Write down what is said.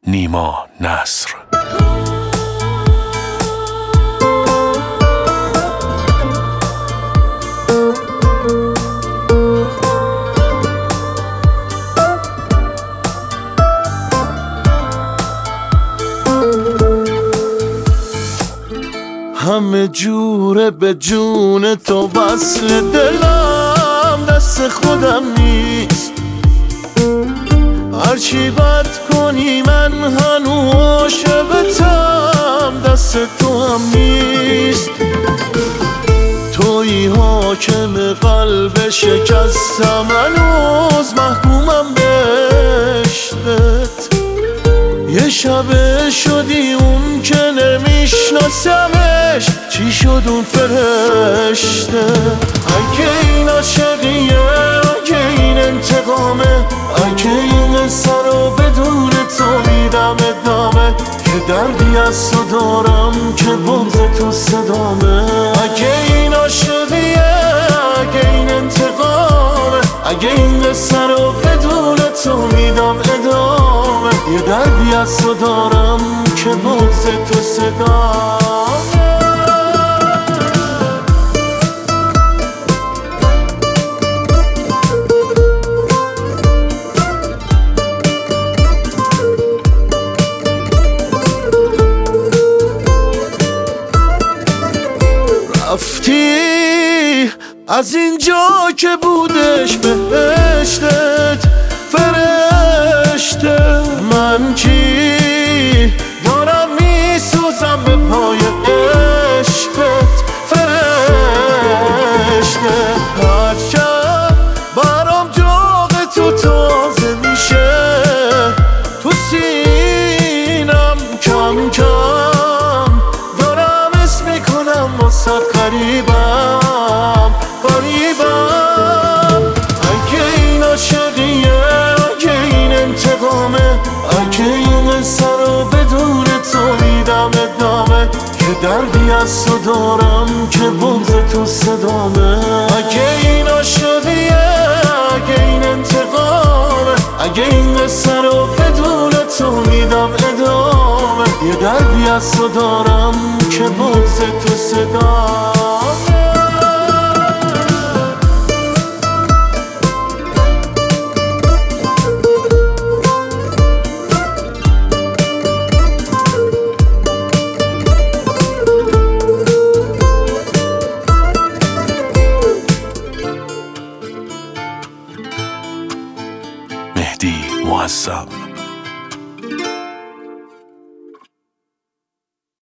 نیما نصر. همه جوره به جون تو وصل دلم دست خودم نیست. هرچی بد کنی من هنو عاشقتم دست تو هم نیست. تویی حاکم قلب شکستم هنوز محکومم به عشقت. یه شبه شدی اون که نمیشناسمش، چی شد اون فرشته؟ اگه این عاشقیه، اگه این انتقامه، اگه این سر رو بدون تو میدم ادامه، که دردی از تو دارم که بغض تو صدامه. اگه این عاشقیه، اگه این انتقامه، اگه این سر رو بدون تو میدم ادامه، یه دردی از تو دارم که بغض تو صدامه. رفتی از اینجا که بودش بهشتت فرشته، من کی دارم میسوزم به پای عشقت فرشته. هر شب برام جاغ تو تازه میشه، تو سینم کم کم دارم اسم میکنم واسه قریبم قریبم. اگه این عاشقیه، اگه این انتقامه، اگه این سر رو بدون تو میدم ادامه، که دردی از تو دارم که بغض تو صدامه. اگه این عاشقیه، اگه این انتقامه، اگه این سر رو بدون تو میدم ادامه، یه دردی از تو دارم که بغض تو صدامه.